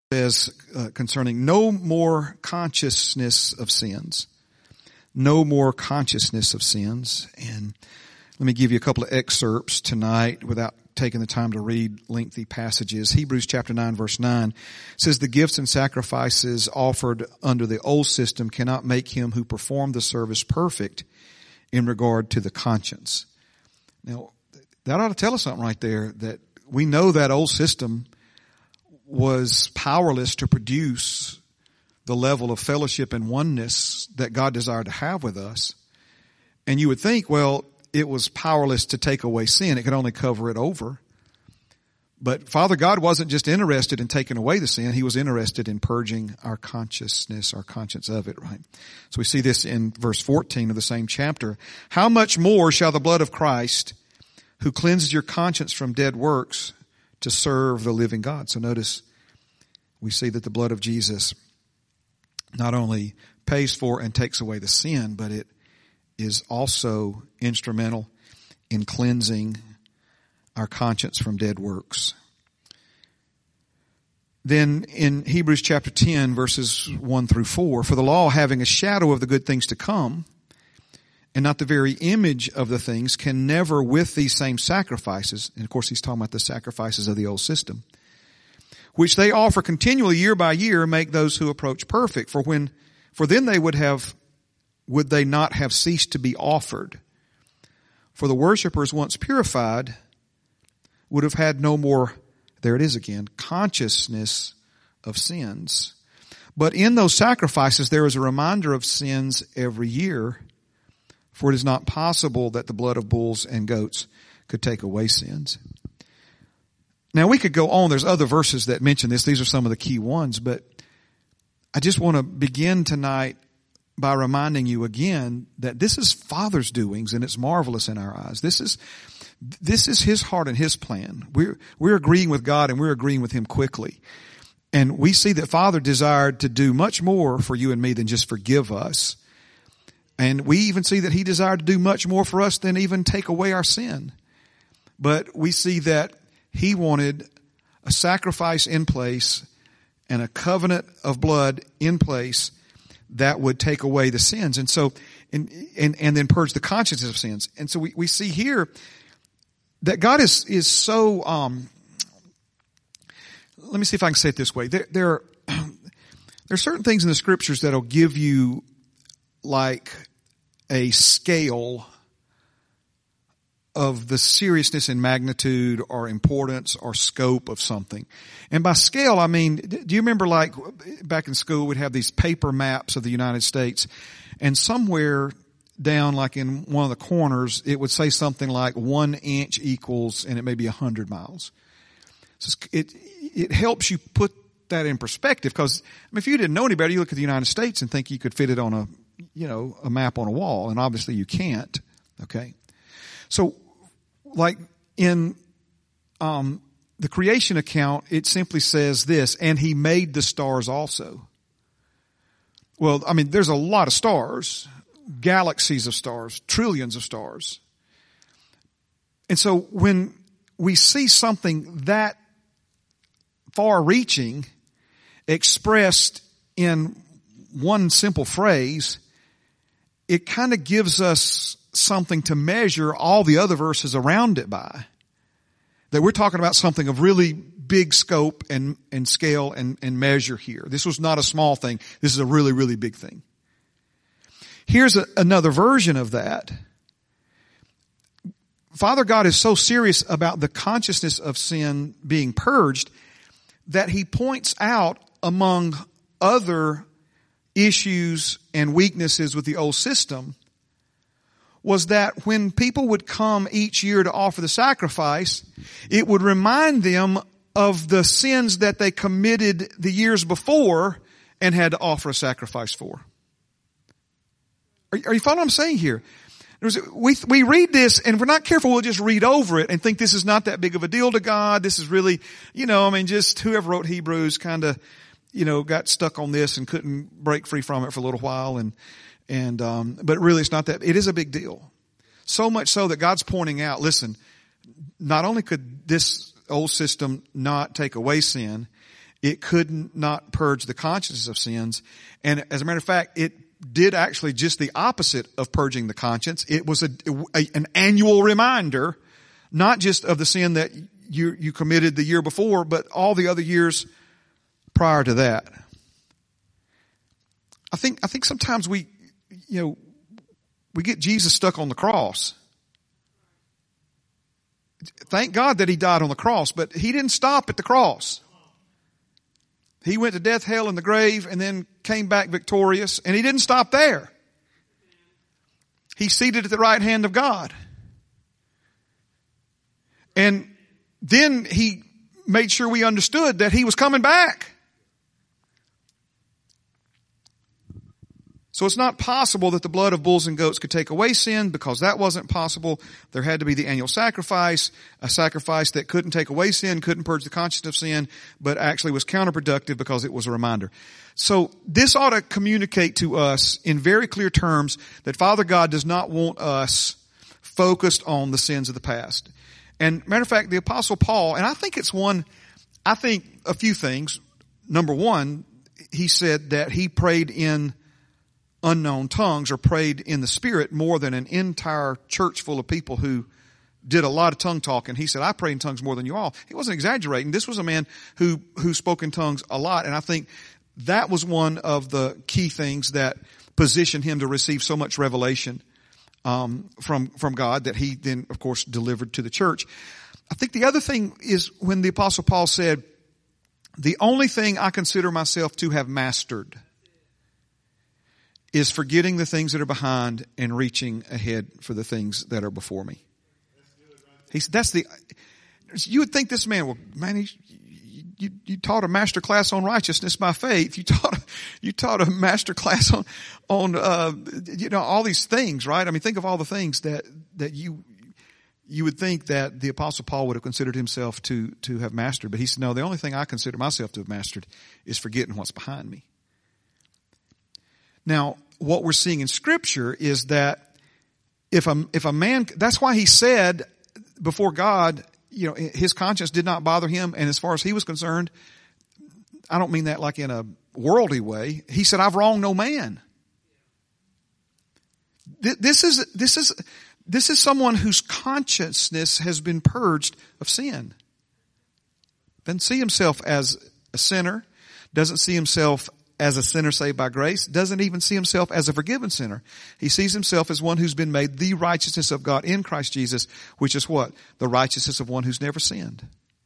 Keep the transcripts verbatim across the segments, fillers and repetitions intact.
says uh, concerning no more consciousness of sins. No more consciousness of sins. And let me give you a couple of excerpts tonight without taking the time to read lengthy passages. Hebrews chapter nine verse nine says, the gifts and sacrifices offered under the old system cannot make him who performed the service perfect in regard to the conscience. Now, that ought to tell us something right there, that we know that old system was powerless to produce the level of fellowship and oneness that God desired to have with us. And you would think, well, it was powerless to take away sin. It could only cover it over. But Father God wasn't just interested in taking away the sin. He was interested in purging our consciousness, our conscience of it, right? So we see this in verse fourteen of the same chapter. How much more shall the blood of Christ, who cleanses your conscience from dead works, to serve the living God? So notice, we see that the blood of Jesus not only pays for and takes away the sin, but it is also instrumental in cleansing our conscience from dead works. Then in Hebrews chapter ten, verses one through four, for the law, having a shadow of the good things to come, and not the very image of the things, can never with these same sacrifices, and of course he's talking about the sacrifices of the old system, which they offer continually year by year, make those who approach perfect. For when, for then they would have, would they not have ceased to be offered? For the worshipers once purified would have had no more, there it is again, consciousness of sins. But in those sacrifices there is a reminder of sins every year, for it is not possible that the blood of bulls and goats could take away sins. Now we could go on. There's other verses that mention this. These are some of the key ones, but I just want to begin tonight by reminding you again that this is Father's doings, and it's marvelous in our eyes. This is, this is His heart and His plan. We're, we're agreeing with God, and we're agreeing with Him quickly. And we see that Father desired to do much more for you and me than just forgive us. And we even see that He desired to do much more for us than even take away our sin. But we see that He wanted a sacrifice in place and a covenant of blood in place that would take away the sins. And so, and, and, and then purge the consciences of sins. And so we, we see here that God is, is so, um, let me see if I can say it this way. There, there are, there are certain things in the scriptures that'll give you like a scale of the seriousness and magnitude or importance or scope of something. And by scale, I mean, do you remember like back in school we'd have these paper maps of the United States, and somewhere down like in one of the corners it would say something like one inch equals, and it may be a hundred miles. So it, it helps you put that in perspective, because I mean, if you didn't know any better, you look at the United States and think you could fit it on a, you know, a map on a wall, and obviously you can't. Okay. So, like in um, the creation account, it simply says this, and He made the stars also. Well, I mean, there's a lot of stars, galaxies of stars, trillions of stars. And so when we see something that far-reaching expressed in one simple phrase, it kind of gives us something to measure all the other verses around it by. That we're talking about something of really big scope and, and scale and, and measure here. This was not a small thing. This is a really, really big thing. Here's a, another version of that. Father God is so serious about the consciousness of sin being purged that He points out among other issues and weaknesses with the old system was that when people would come each year to offer the sacrifice, it would remind them of the sins that they committed the years before and had to offer a sacrifice for. Are, are you following what I'm saying here? We, we read this and we're not careful, we'll just read over it and think this is not that big of a deal to God. This is really, you know, I mean, just whoever wrote Hebrews kind of, you know, got stuck on this and couldn't break free from it for a little while. And, and, um, but really it's not that, it is a big deal. So much so that God's pointing out, listen, not only could this old system not take away sin, It could not purge the conscience of sins. And as a matter of fact, it did actually just the opposite of purging the conscience. It was a, a an annual reminder, not just of the sin that you, you committed the year before, but all the other years prior to that. I think, I think sometimes we, you know, we get Jesus stuck on the cross. Thank God that he died on the cross, but he didn't stop at the cross. He went to death, hell, and the grave, and then came back victorious, and he didn't stop there. He's seated at the right hand of God. And then he made sure we understood that he was coming back. So it's not possible that the blood of bulls and goats could take away sin, because that wasn't possible. There had to be the annual sacrifice, a sacrifice that couldn't take away sin, couldn't purge the conscience of sin, but actually was counterproductive because it was a reminder. So this ought to communicate to us in very clear terms that Father God does not want us focused on the sins of the past. And matter of fact, the Apostle Paul, and I think it's one, I think a few things. Number one, he said that he prayed in unknown tongues, or prayed in the Spirit, more than an entire church full of people who did a lot of tongue talking. He said, I pray in tongues more than you all. He wasn't exaggerating. This was a man who, who spoke in tongues a lot. And I think that was one of the key things that positioned him to receive so much revelation, um, from, from God, that he then, of course, delivered to the church. I think the other thing is when the Apostle Paul said, the only thing I consider myself to have mastered is forgetting the things that are behind and reaching ahead for the things that are before me. He said, that's the, you would think this man, well, man, he, you, you taught a master class on righteousness by faith. You taught, you taught a master class on, on, uh, you know, all these things, right? I mean, think of all the things that, that you, you would think that the Apostle Paul would have considered himself to, to have mastered. But he said, no, the only thing I consider myself to have mastered is forgetting what's behind me. Now, what we're seeing in Scripture is that if a, if a man, that's why he said before God, you know, his conscience did not bother him. And as far as he was concerned, I don't mean that like in a worldly way. He said, I've wronged no man. This is, this is, this is someone whose consciousness has been purged of sin. Doesn't see himself as a sinner. Doesn't see himself as a sinner saved by grace, doesn't even see himself as a forgiven sinner. He sees himself as one who's been made the righteousness of God in Christ Jesus, which is what? The righteousness of one who's never sinned.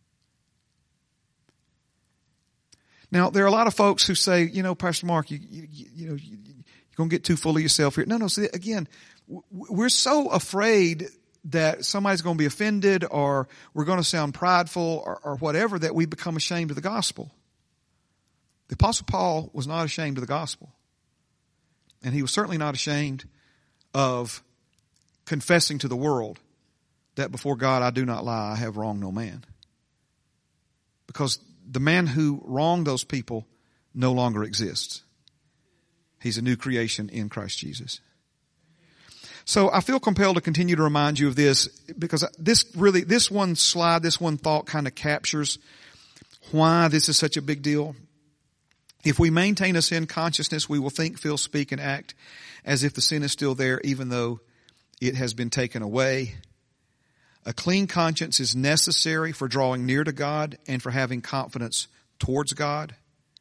Now, there are a lot of folks who say, you know, Pastor Mark, you, you, you know, you, you're going to get too full of yourself here. No, no, see, again, we're so afraid that somebody's going to be offended, or we're going to sound prideful, or, or whatever, that we become ashamed of the gospel. The Apostle Paul was not ashamed of the gospel. And he was certainly not ashamed of confessing to the world that before God I do not lie, I have wronged no man. Because the man who wronged those people no longer exists. He's a new creation in Christ Jesus. So I feel compelled to continue to remind you of this, because this really, this one slide, this one thought kind of captures why this is such a big deal. If we maintain a sin consciousness, we will think, feel, speak, and act as if the sin is still there, even though it has been taken away. A clean conscience is necessary for drawing near to God and for having confidence towards God.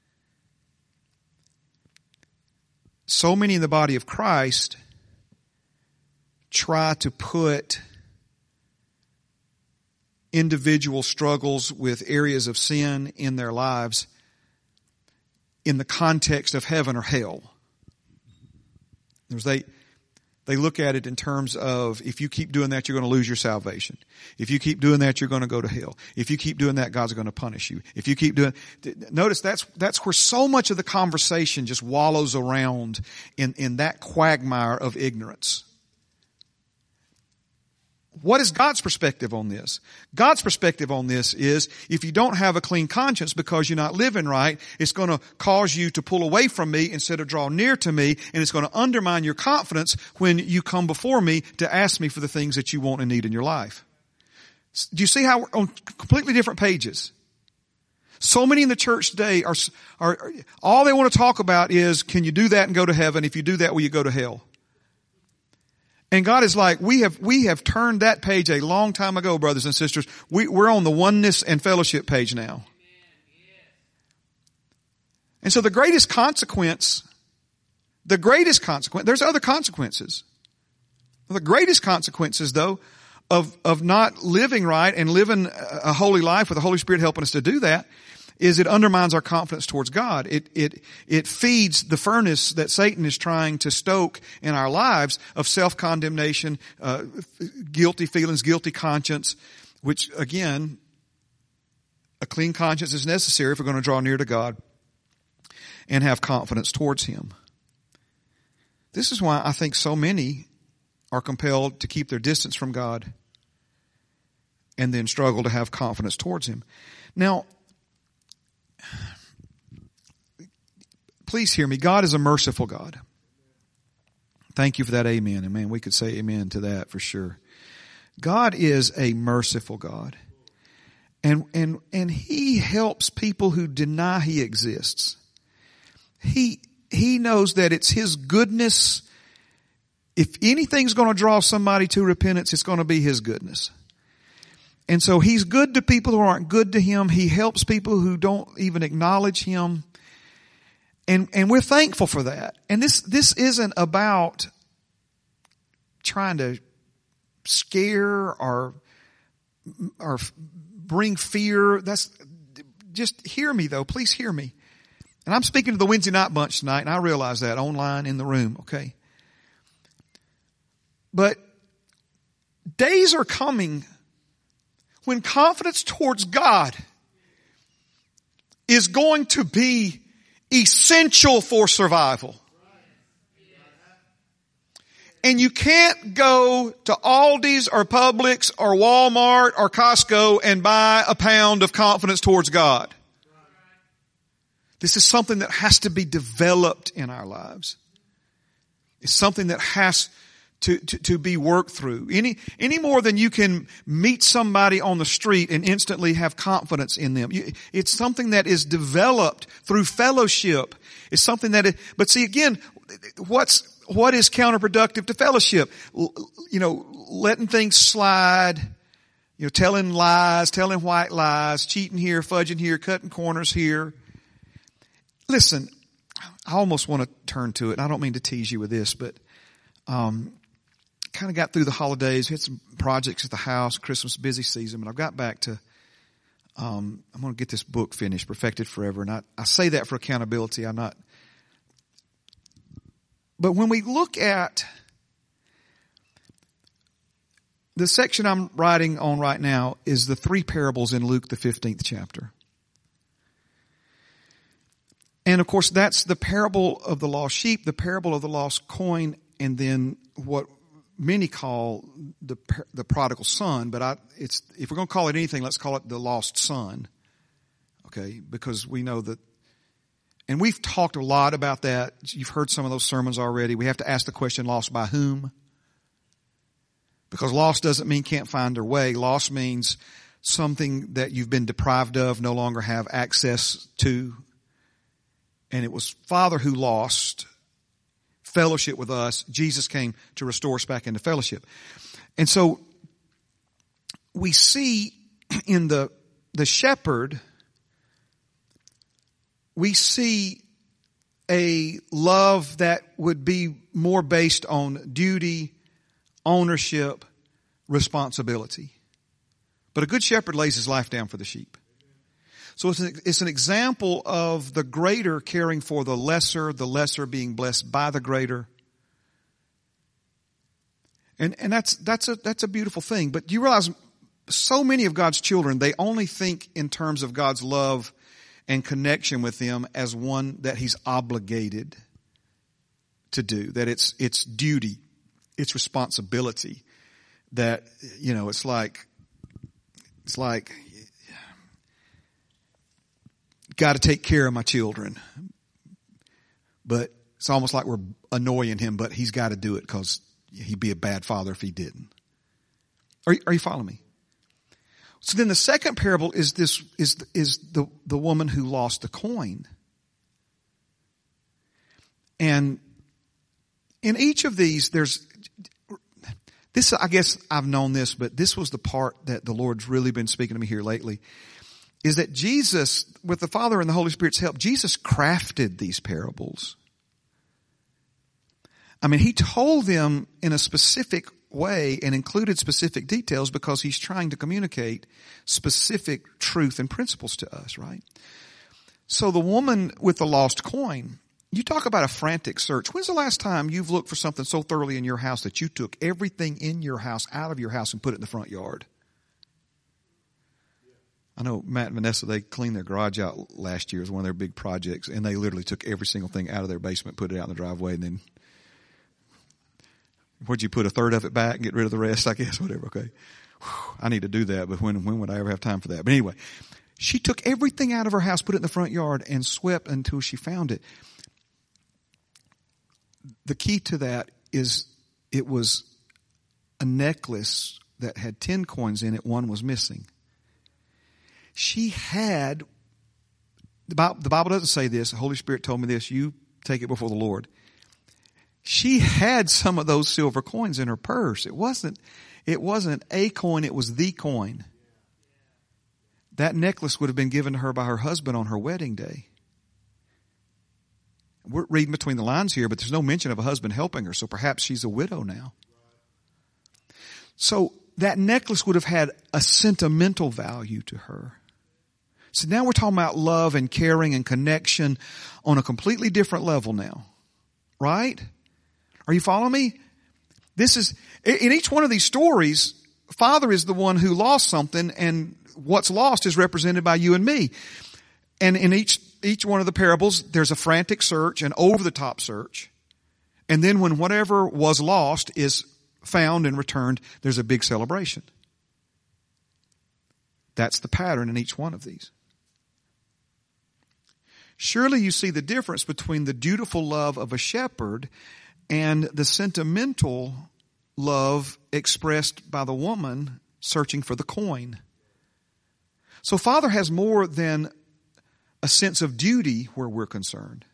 So many in the body of Christ try to put individual struggles with areas of sin in their lives in the context of heaven or hell. They, they look at it in terms of, if you keep doing that, you're going to lose your salvation. If you keep doing that, you're going to go to hell. If you keep doing that, God's going to punish you. If you keep doing, notice that's, that's where so much of the conversation just wallows around in, in that quagmire of ignorance. What is God's perspective on this? God's perspective on this is, if you don't have a clean conscience because you're not living right, it's going to cause you to pull away from me instead of draw near to me, and it's going to undermine your confidence when you come before me to ask me for the things that you want and need in your life. Do you see how we're on completely different pages? So many in the church today are, are, all they want to talk about is, can you do that and go to heaven? If you do that, will you go to hell? And God is like, we have, we have turned that page a long time ago, brothers and sisters. We, we're on the oneness and fellowship page now. And so the greatest consequence, the greatest consequence, there's other consequences. The greatest consequences, though, of, of not living right and living a holy life with the Holy Spirit helping us to do that, is it undermines our confidence towards God. It, it, it feeds the furnace that Satan is trying to stoke in our lives of self-condemnation, uh, guilty feelings, guilty conscience, which again, a clean conscience is necessary if we're going to draw near to God and have confidence towards Him. This is why I think so many are compelled to keep their distance from God and then struggle to have confidence towards Him. Now, please hear me. God is a merciful God. Thank you for that amen. And man, we could say amen to that for sure. God is a merciful God. And, and, and He helps people who deny He exists. He, He knows that it's His goodness. If anything's going to draw somebody to repentance, it's going to be His goodness. And so He's good to people who aren't good to Him. He helps people who don't even acknowledge Him. And, and we're thankful for that. And this, this isn't about trying to scare or, or bring fear. That's, just hear me though. Please hear me. And I'm speaking to the Wednesday night bunch tonight, and I realize that online in the room, okay? But days are coming when confidence towards God is going to be essential for survival. And you can't go to Aldi's or Publix or Walmart or Costco and buy a pound of confidence towards God. This is something that has to be developed in our lives. It's something that has To, to, to be worked through. Any, any more than you can meet somebody on the street and instantly have confidence in them. You, it's something that is developed through fellowship. It's something that, it, but see again, what's, what is counterproductive to fellowship? You know, letting things slide, you know, telling lies, telling white lies, cheating here, fudging here, cutting corners here. Listen, I almost want to turn to it. I don't mean to tease you with this, but, um, kind of got through the holidays. We had some projects at the house, Christmas busy season, but I've got back to, um, I'm going to get this book finished, Perfected Forever. And I, I say that for accountability. I'm not, but when we look at the section I'm writing on right now is the three parables in Luke, the fifteenth chapter. And of course, that's the parable of the lost sheep, the parable of the lost coin, and then what many call the the prodigal son, but I, it's, if we're going to call it anything, let's call it the lost son. Okay, because we know that, and we've talked a lot about that. You've heard some of those sermons already. We have to ask the question, lost by whom? Because lost doesn't mean can't find their way. Lost means something that you've been deprived of, no longer have access to. And it was Father who lost fellowship with us. Jesus came to restore us back into fellowship. And so we see in the, the shepherd, we see a love that would be more based on duty, ownership, responsibility. But a good shepherd lays his life down for the sheep. So it's an, it's an example of the greater caring for the lesser, the lesser being blessed by the greater. And, and that's, that's a, that's a beautiful thing. But you realize so many of God's children, they only think in terms of God's love and connection with them as one that He's obligated to do. That it's, it's duty, it's responsibility. That, you know, it's like, it's like, got to take care of my children. But it's almost like we're annoying Him, but He's got to do it because He'd be a bad father if He didn't. Are, are you following me? So then the second parable is this, is, is the, the woman who lost the coin. And in each of these, there's, this, I guess I've known this, but this was the part that the Lord's really been speaking to me here lately, is that Jesus, with the Father and the Holy Spirit's help, Jesus crafted these parables. I mean, he told them in a specific way and included specific details because he's trying to communicate specific truth and principles to us, right? So the woman with the lost coin, you talk about a frantic search. When's the last time you've looked for something so thoroughly in your house that you took everything in your house out of your house and put it in the front yard? I know Matt and Vanessa, they cleaned their garage out last year as one of their big projects, and they literally took every single thing out of their basement, put it out in the driveway, and then what'd you put, a third of it back and get rid of the rest, I guess, whatever, okay. Whew, I need to do that, but when, when would I ever have time for that? But anyway, she took everything out of her house, put it in the front yard, and swept until she found it. The key to that is it was a necklace that had ten coins in it. One was missing. She had, the Bible, the Bible doesn't say this. The Holy Spirit told me this. You take it before the Lord. She had some of those silver coins in her purse. It wasn't, it wasn't a coin. It was the coin. That necklace would have been given to her by her husband on her wedding day. We're reading between the lines here, but there's no mention of a husband helping her, so perhaps she's a widow now. So that necklace would have had a sentimental value to her. So now we're talking about love and caring and connection on a completely different level now. Right? Are you following me? This is, in each one of these stories, Father is the one who lost something, and what's lost is represented by you and me. And in each Each one of the parables, there's a frantic search, an over-the-top search. And then when whatever was lost is found and returned, there's a big celebration. That's the pattern in each one of these. Surely you see the difference between the dutiful love of a shepherd and the sentimental love expressed by the woman searching for the coin. So Father has more than a sense of duty where we're concerned.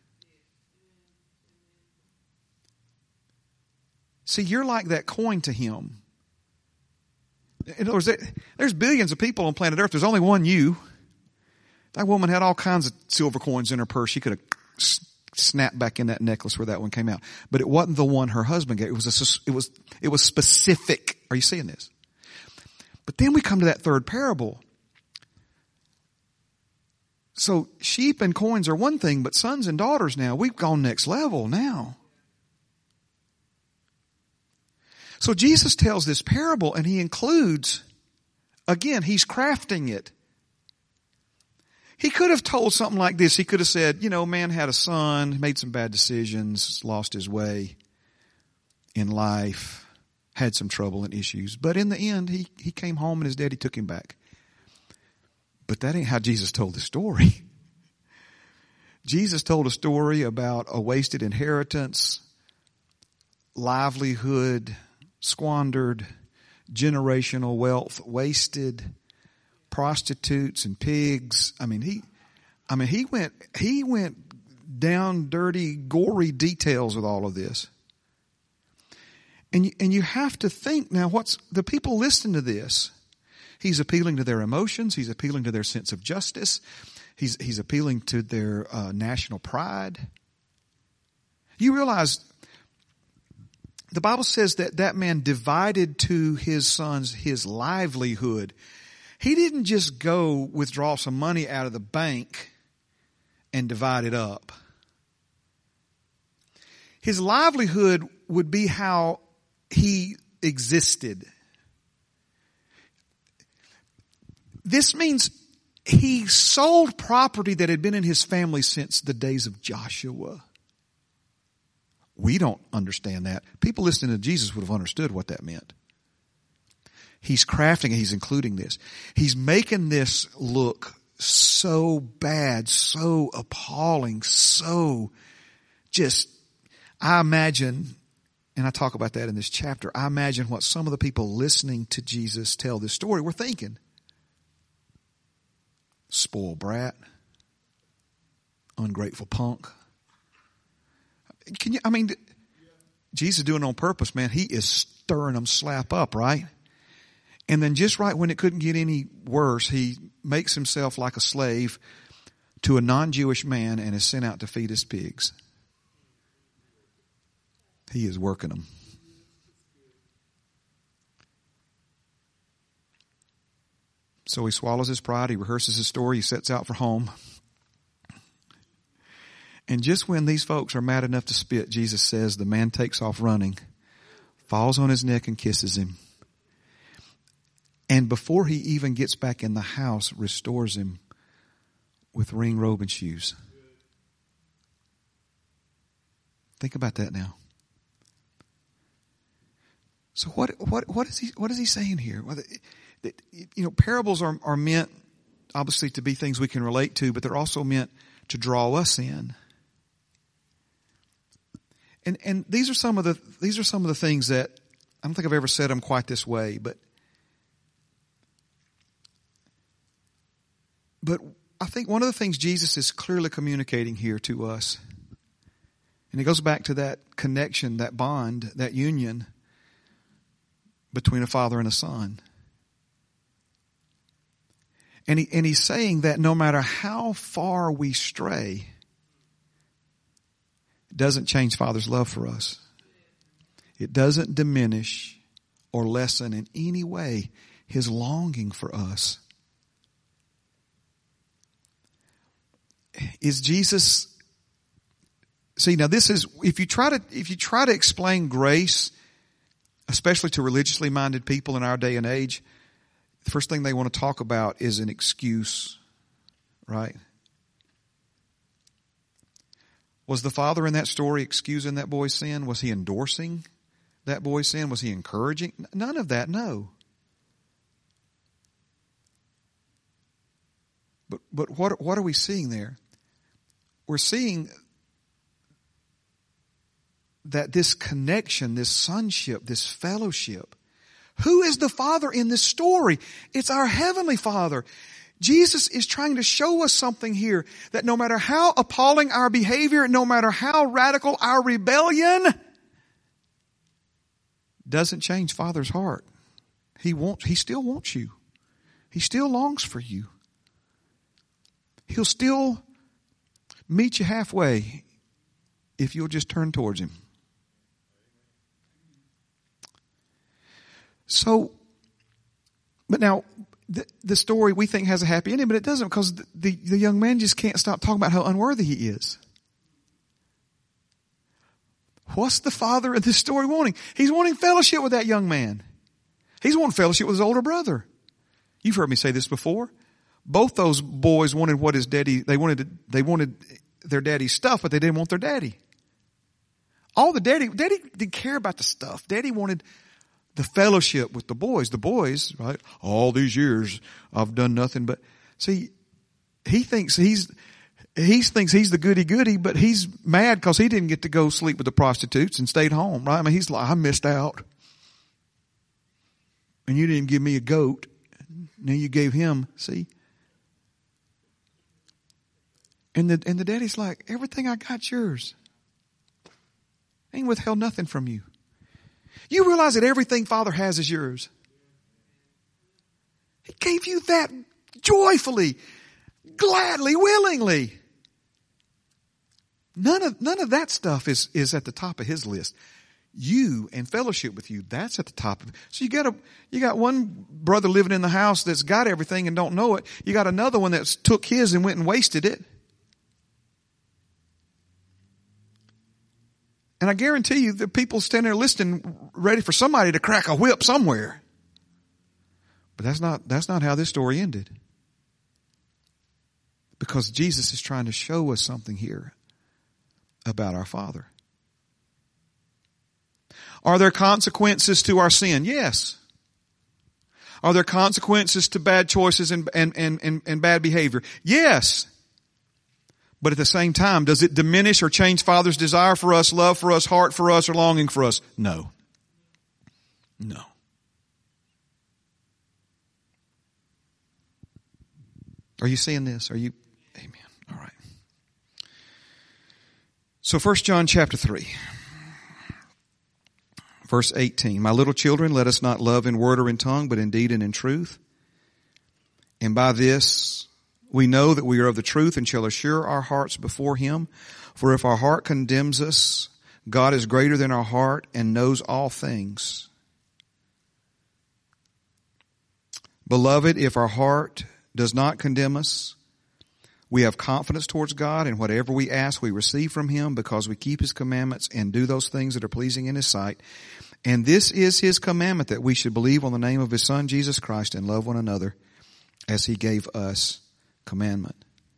See, you're like that coin to him. In other words, there's billions of people on planet Earth. There's only one you. That woman had all kinds of silver coins in her purse. She could have snapped back in that necklace where that one came out. But it wasn't the one her husband gave. It was a, it was, it was specific. Are you seeing this? But then we come to that third parable. So sheep and coins are one thing, but sons and daughters now, we've gone next level now. So Jesus tells this parable, and he includes, again, he's crafting it. He could have told something like this. He could have said, you know, man had a son, made some bad decisions, lost his way in life, had some trouble and issues. But in the end, he, he came home and his daddy took him back. But that ain't how Jesus told the story. Jesus told a story about a wasted inheritance, livelihood squandered, generational wealth wasted, prostitutes and pigs. I mean, he, I mean, he went, he went down dirty, gory details with all of this. And you, and you have to think now, what's the people listening to this? He's appealing to their emotions. He's appealing to their sense of justice. He's, he's appealing to their uh, national pride. You realize the Bible says that that man divided to his sons his livelihood. He didn't just go withdraw some money out of the bank and divide it up. His livelihood would be how he existed. This means he sold property that had been in his family since the days of Joshua. We don't understand that. People listening to Jesus would have understood what that meant. He's crafting it. He's including this. He's making this look so bad, so appalling, so just, I imagine, and I talk about that in this chapter, I imagine what some of the people listening to Jesus tell this story were thinking. spoiled brat, ungrateful punk. Can you, I mean, Jesus is doing it on purpose, man. He is stirring them slap up, right? And then just right when it couldn't get any worse, he makes himself like a slave to a non-Jewish man and is sent out to feed his pigs. He is working them. So he swallows his pride. He rehearses his story. He sets out for home. And just when these folks are mad enough to spit, Jesus says the man takes off running, falls on his neck and kisses him. And before he even gets back in the house, restores him with ring, robe, and shoes. Think about that now. So what what what is he what is he saying here? Well, you know, parables are are meant obviously to be things we can relate to, but they're also meant to draw us in. And and these are some of the these are some of the things that I don't think I've ever said them quite this way, but but I think one of the things Jesus is clearly communicating here to us, and it goes back to that connection, that bond, that union between a father and a son. And he, and he's saying that no matter how far we stray, it doesn't change Father's love for us. It doesn't diminish or lessen in any way his longing for us. Is Jesus, see now this is, if you try to, if you try to explain grace, especially to religiously minded people in our day and age, the first thing they want to talk about is an excuse, right? Was the father in that story excusing that boy's sin? Was he endorsing that boy's sin? Was he encouraging? None of that, no. But but what what are we seeing there? We're seeing that this connection, this sonship, this fellowship. Who is the Father in this story? It's our Heavenly Father. Jesus is trying to show us something here, that no matter how appalling our behavior, no matter how radical our rebellion, doesn't change Father's heart. He wants, he still wants you. He still longs for you. He'll still meet you halfway if you'll just turn towards him. So, but now, the, the story we think has a happy ending, but it doesn't, because the, the, the young man just can't stop talking about how unworthy he is. What's the father in this story wanting? He's wanting fellowship with that young man. He's wanting fellowship with his older brother. You've heard me say this before. Both those boys wanted what his daddy, they wanted, to, they wanted their daddy's stuff, but they didn't want their daddy. All the daddy, daddy didn't care about the stuff. Daddy wanted the fellowship with the boys. The boys, right? All these years I've done nothing but, see, he thinks he's, he thinks he's the goody goody, but he's mad because he didn't get to go sleep with the prostitutes and stayed home, right? I mean, he's like, I missed out. And you didn't give me a goat. Now you gave him, see? And the, and the daddy's like, everything I got's yours. I ain't withheld nothing from you. You realize that everything Father has is yours. He gave you that joyfully, gladly, willingly. None of, none of that stuff is, is at the top of his list. You and fellowship with you, that's at the top of it. So you got a, you got one brother living in the house that's got everything and don't know it. You got another one that's took his and went and wasted it. And I guarantee you that people stand there listening, ready for somebody to crack a whip somewhere. But that's not, that's not how this story ended. Because Jesus is trying to show us something here about our Father. Are there consequences to our sin? Yes. Are there consequences to bad choices and, and, and, and, and bad behavior? Yes. But at the same time, does it diminish or change Father's desire for us, love for us, heart for us, or longing for us? No. No. Are you seeing this? Are you? Amen. All right. So First John chapter three. Verse eighteen, my little children, let us not love in word or in tongue, but in deed and in truth. And by this we know that we are of the truth and shall assure our hearts before him. For if our heart condemns us, God is greater than our heart and knows all things. Beloved, if our heart does not condemn us, we have confidence towards God, and whatever we ask we receive from him because we keep his commandments and do those things that are pleasing in his sight. And this is his commandment, that we should believe on the name of his Son, Jesus Christ, and love one another as he gave us commandment.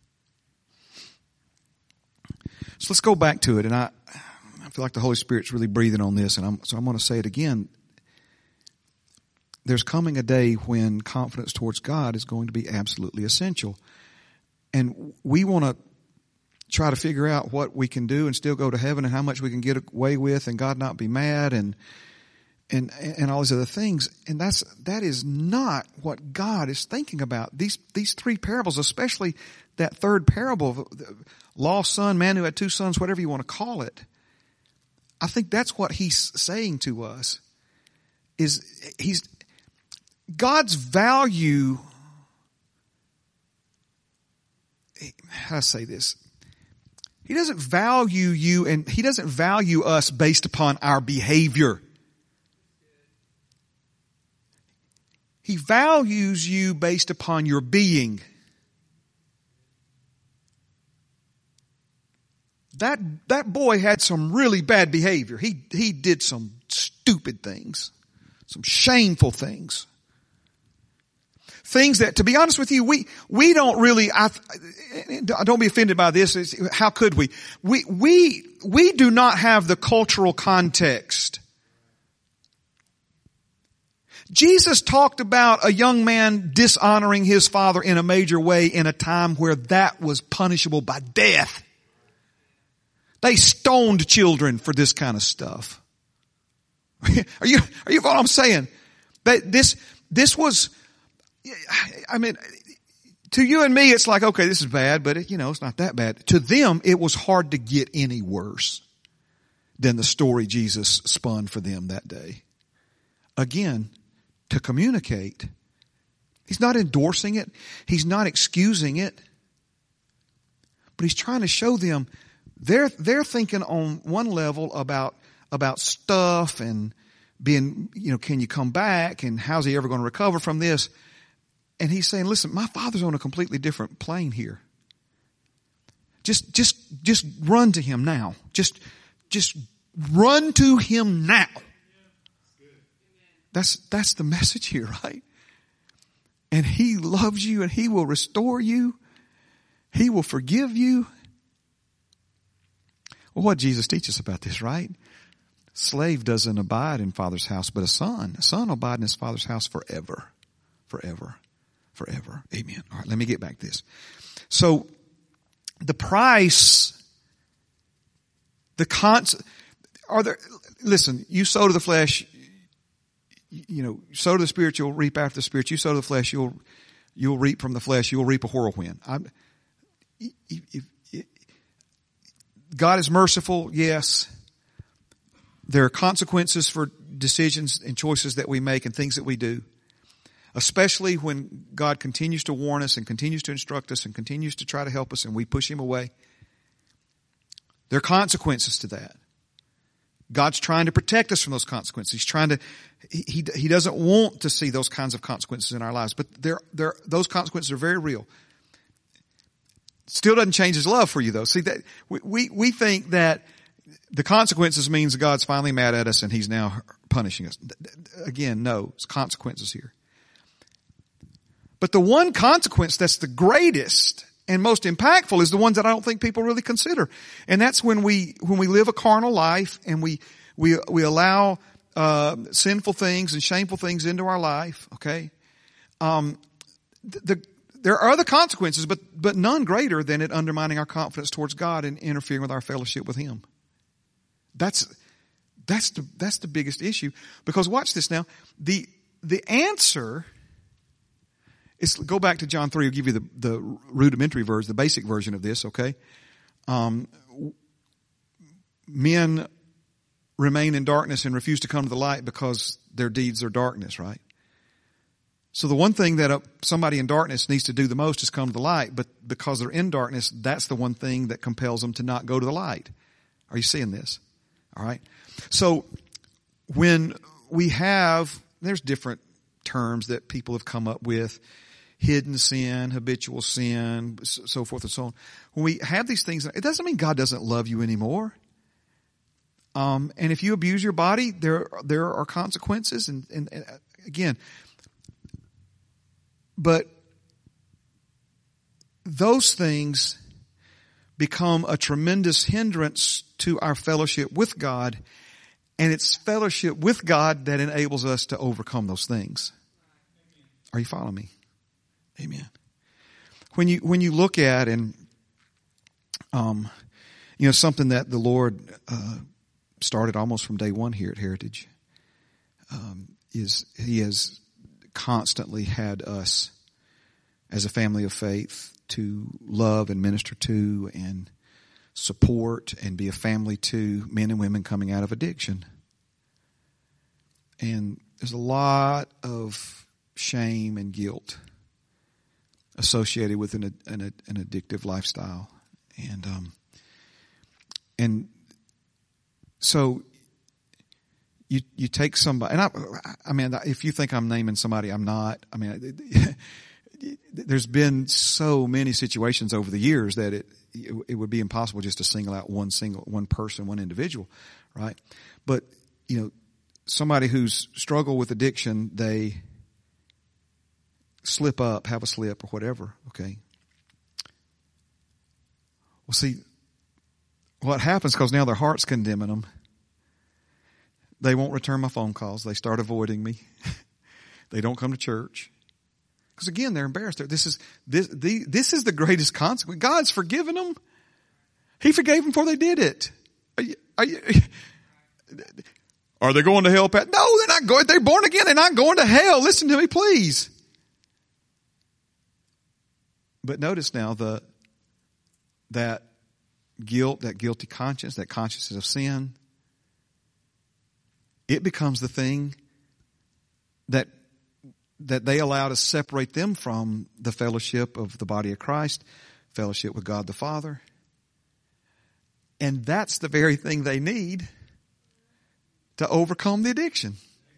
So let's go back to it. And I, I feel like the Holy Spirit's really breathing on this, and I'm, so I'm going to say it again. There's coming a day when confidence towards God is going to be absolutely essential. And we want to try to figure out what we can do and still go to heaven and how much we can get away with and God not be mad and and and all these other things. And that's that is not what God is thinking about. These these three parables, especially that third parable of the lost son, man who had two sons, whatever you want to call it. I think that's what he's saying to us. Is he's God's value. How do I say this? He doesn't value you and he doesn't value us based upon our behavior. He values you based upon your being. That, that boy had some really bad behavior. He, he did some stupid things, some shameful things. Things that, to be honest with you, we, we don't really, I, don't be offended by this. How could we? We, we, we do not have the cultural context. Jesus talked about a young man dishonoring his father in a major way in a time where that was punishable by death. They stoned children for this kind of stuff. Are you, are you what I'm saying? That this, this was, I mean, to you and me, it's like, okay, this is bad, but it, you know, it's not that bad. To them, it was hard to get any worse than the story Jesus spun for them that day. Again, to communicate. He's not endorsing it. He's not excusing it. But he's trying to show them they're, they're thinking on one level about, about stuff and being, you know, can you come back and how's he ever going to recover from this? And he's saying, listen, my father's on a completely different plane here. Just, just, just run to him now. Just, just run to him now. That's, that's the message here, right? And he loves you and he will restore you. He will forgive you. Well, what did Jesus teach us about this, right? Slave doesn't abide in father's house, but a son. A son will abide in his father's house forever. Forever. Forever. Amen. All right, let me get back to this. So, the price, the cons, are there, listen, you sow to the flesh, you know, sow to the spirit, you'll reap after the spirit. You sow to the flesh, you'll, you'll reap from the flesh, you'll reap a whirlwind. I'm, if, if, if, God is merciful, yes. There are consequences for decisions and choices that we make and things that we do. Especially when God continues to warn us and continues to instruct us and continues to try to help us and we push him away. There are consequences to that. God's trying to protect us from those consequences. He's trying to, he, he, he doesn't want to see those kinds of consequences in our lives, but there, there, those consequences are very real. Still doesn't change his love for you though. See that, we, we, we think that the consequences means God's finally mad at us and he's now punishing us. Again, no, it's consequences here. But the one consequence that's the greatest and most impactful is the ones that I don't think people really consider. And that's when we, when we live a carnal life and we, we, we allow, uh, sinful things and shameful things into our life. Okay. Um, the, there are other consequences, but, but none greater than it undermining our confidence towards God and interfering with our fellowship with him. That's, that's the, that's the biggest issue. Because watch this now. The, the answer It's, go back to John three. I'll give you the, the rudimentary version, the basic version of this, okay? Um, men remain in darkness and refuse to come to the light because their deeds are darkness, right? So the one thing that a, somebody in darkness needs to do the most is come to the light, but because they're in darkness, that's the one thing that compels them to not go to the light. Are you seeing this? All right. So when we have, there's different terms that people have come up with, hidden sin, habitual sin, so forth and so on. When we have these things, it doesn't mean God doesn't love you anymore. Um, and if you abuse your body, there, there are consequences. And, and, and again, but those things become a tremendous hindrance to our fellowship with God, and it's fellowship with God that enables us to overcome those things. Are you following me? Amen. When you when you look at and um, you know, something that the Lord uh, started almost from day one here at Heritage um, is He has constantly had us as a family of faith to love and minister to and support and be a family to men and women coming out of addiction. And there's a lot of shame and guilt associated with an an, an addictive lifestyle. And um and so you you take somebody, and I I mean, if you think I'm naming somebody, I'm not. I mean, there's been so many situations over the years that it it would be impossible just to single out one single one person, one individual, right? But you know, somebody who's struggled with addiction, they slip up, have a slip or whatever, okay? Well, see, what happens, because now their heart's condemning them, they won't return my phone calls. They start avoiding me. They don't come to church. Because again, they're embarrassed. They're, this is this the this is the greatest consequence. God's forgiven them. He forgave them before they did it. Are, you, are, you, are they going to hell? No, they're not going. They're born again. They're not going to hell. Listen to me, please. But notice now the that guilt, that guilty conscience, that consciousness of sin, it becomes the thing that that they allow to separate them from the fellowship of the body of Christ, fellowship with God the Father. And that's the very thing they need to overcome the addiction.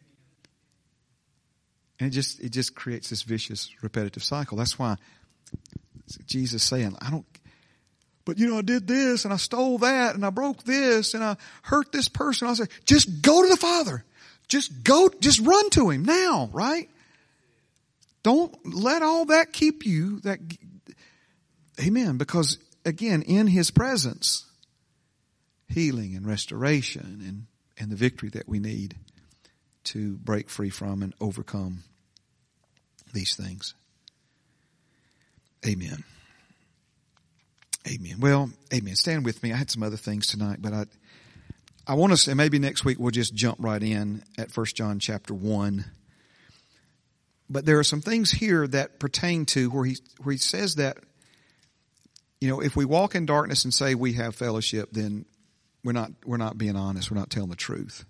And it just it just creates this vicious, repetitive cycle. That's why Jesus saying, I don't, but you know, I did this and I stole that and I broke this and I hurt this person. I say, just go to the Father. Just go, just run to Him now, right? Don't let all that keep you, that, amen, because again, in His presence, healing and restoration and, and the victory that we need to break free from and overcome these things. Amen. Amen. Well, amen. Stand with me. I had some other things tonight, but I, I want us, and maybe next week we'll just jump right in at First John chapter one. But there are some things here that pertain to where he, where he says that, you know, if we walk in darkness and say we have fellowship, then we're not, we're not being honest. We're not telling the truth.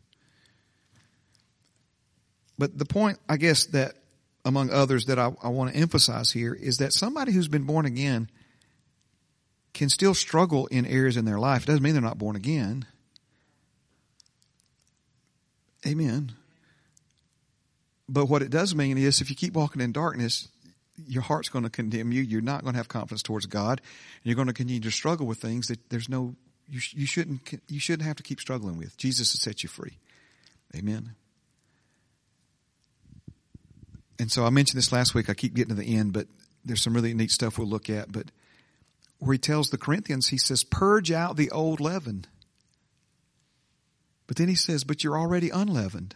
But the point, I guess, that among others that I, I want to emphasize here is that somebody who's been born again can still struggle in areas in their life. It doesn't mean they're not born again. Amen. But what it does mean is if you keep walking in darkness, your heart's going to condemn you. You're not going to have confidence towards God. You're going to continue to struggle with things that there's no, you, you shouldn't, you shouldn't have to keep struggling with. Jesus has set you free. Amen. And so I mentioned this last week. I keep getting to the end, but there's some really neat stuff we'll look at. But where he tells the Corinthians, he says, purge out the old leaven. But then he says, but you're already unleavened.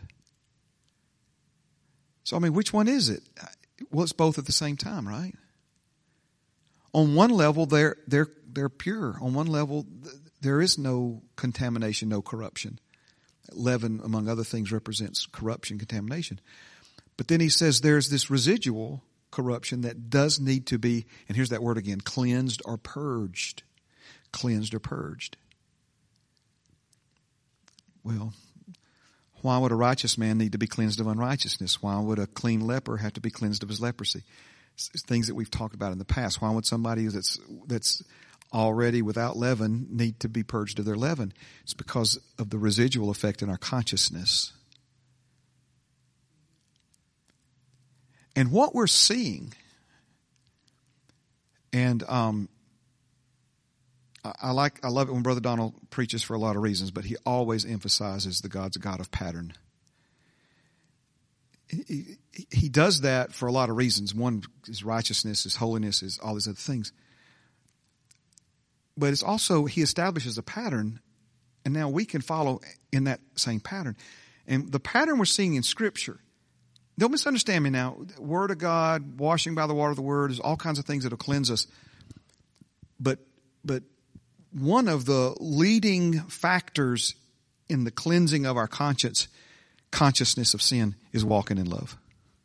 So, I mean, which one is it? Well, it's both at the same time, right? On one level, they're, they're, they're pure. On one level, there is no contamination, no corruption. Leaven, among other things, represents corruption, contamination. But then he says there's this residual corruption that does need to be, and here's that word again, cleansed or purged. Cleansed or purged. Well, why would a righteous man need to be cleansed of unrighteousness? Why would a clean leper have to be cleansed of his leprosy? It's things that we've talked about in the past. Why would somebody that's that's already without leaven need to be purged of their leaven? It's because of the residual effect in our consciousness. And what we're seeing, and um, I, I like, I love it when Brother Donald preaches for a lot of reasons, but he always emphasizes the God's a God of pattern. He, he, he does that for a lot of reasons. One is righteousness, his holiness, is all these other things. But it's also, he establishes a pattern, and now we can follow in that same pattern. And the pattern we're seeing in Scripture, don't misunderstand me now. Word of God, washing by the water of the Word, there's all kinds of things that will cleanse us. But, but one of the leading factors in the cleansing of our conscience, consciousness of sin, is walking in love.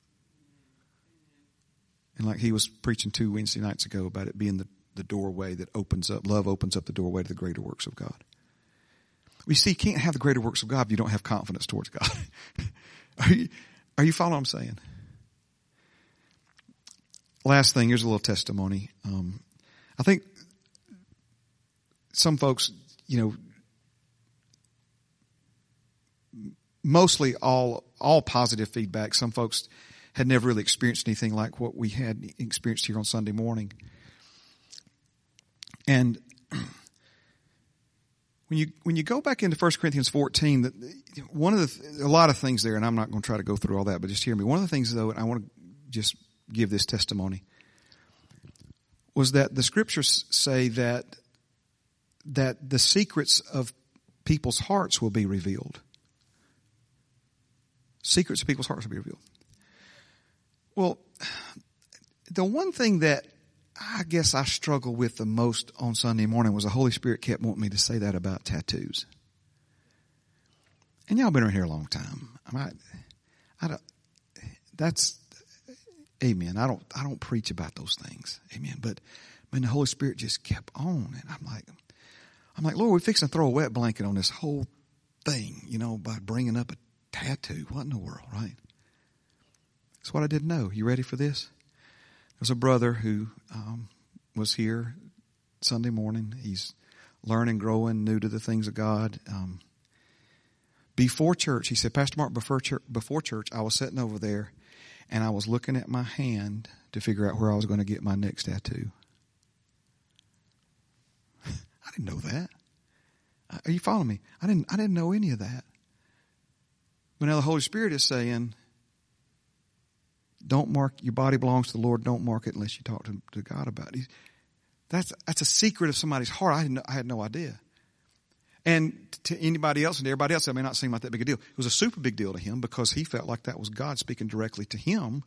And like he was preaching two Wednesday nights ago about it being the, the doorway that opens up, love opens up the doorway to the greater works of God. We see, you can't have the greater works of God if you don't have confidence towards God. Are you, Are you following what I'm saying? Last thing, here's a little testimony. Um, I think some folks, you know, mostly all all positive feedback. Some folks had never really experienced anything like what we had experienced here on Sunday morning. And when you when you go back into First Corinthians fourteen, that one of the a lot of things there, and I'm not going to try to go through all that, but just hear me. One of the things, though, and I want to just give this testimony, was that the Scriptures say that that the secrets of people's hearts will be revealed. Secrets of people's hearts will be revealed. Well, the one thing that I guess I struggled with the most on Sunday morning was the Holy Spirit kept wanting me to say that about tattoos. And y'all been around here a long time. I mean, I, I don't, that's, amen. I don't, I don't preach about those things. Amen. But, man, the Holy Spirit just kept on. And I'm like, I'm like, Lord, we're fixing to throw a wet blanket on this whole thing, you know, by bringing up a tattoo. What in the world, right? That's what I didn't know. You ready for this? There was a brother who um, was here Sunday morning. He's learning, growing, new to the things of God. Um, before church, he said, Pastor Mark, before church, before church, I was sitting over there and I was looking at my hand to figure out where I was going to get my next tattoo. I didn't know that. Are you following me? I didn't, I didn't know any of that. But now the Holy Spirit is saying, don't mark, your body belongs to the Lord. Don't mark it unless you talk to, to God about it. That's, that's a secret of somebody's heart. I, didn't, I had no idea. And to anybody else and to everybody else, that may not seem like that big a deal. It was a super big deal to him because he felt like that was God speaking directly to him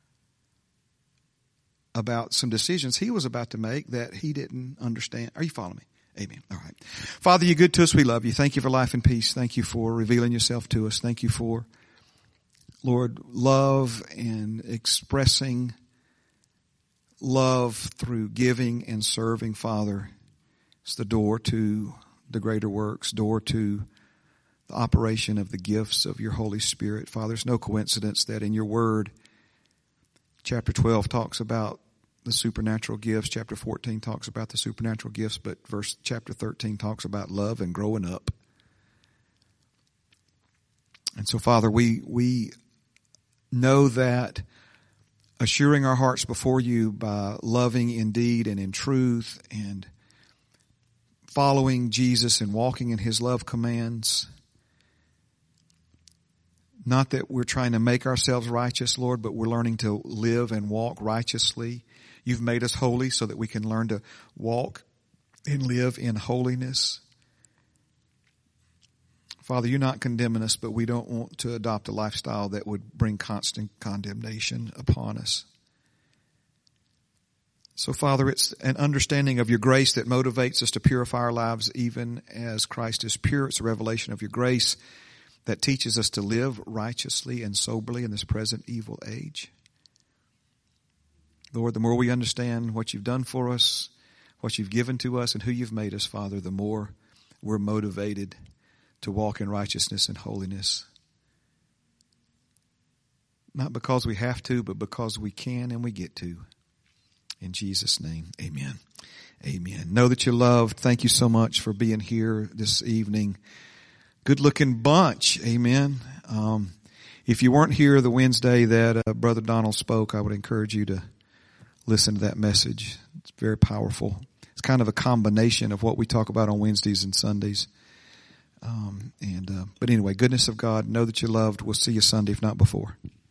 about some decisions he was about to make that he didn't understand. Are you following me? Amen. All right. Father, you're good to us. We love you. Thank you for life and peace. Thank you for revealing yourself to us. Thank you for, Lord, love and expressing love through giving and serving, Father. It's the door to the greater works, door to the operation of the gifts of your Holy Spirit. Father, it's no coincidence that in your word, chapter twelve talks about the supernatural gifts. Chapter fourteen talks about the supernatural gifts, but verse chapter thirteen talks about love and growing up. And so, Father, we we know that assuring our hearts before you by loving in deed and in truth and following Jesus and walking in his love commands, not that we're trying to make ourselves righteous, Lord, but we're learning to live and walk righteously. You've made us holy so that we can learn to walk and live in holiness. Father, you're not condemning us, but we don't want to adopt a lifestyle that would bring constant condemnation upon us. So, Father, it's an understanding of your grace that motivates us to purify our lives even as Christ is pure. It's a revelation of your grace that teaches us to live righteously and soberly in this present evil age. Lord, the more we understand what you've done for us, what you've given to us, and who you've made us, Father, the more we're motivated to walk in righteousness and holiness. Not because we have to, but because we can and we get to. In Jesus' name, amen. Amen. Know that you're loved. Thank you so much for being here this evening. Good looking bunch. Amen. Um, if you weren't here the Wednesday that uh, Brother Donald spoke, I would encourage you to listen to that message. It's very powerful. It's kind of a combination of what we talk about on Wednesdays and Sundays. Um, and, uh, but anyway, goodness of God, know that you're loved. We'll see you Sunday, if not before.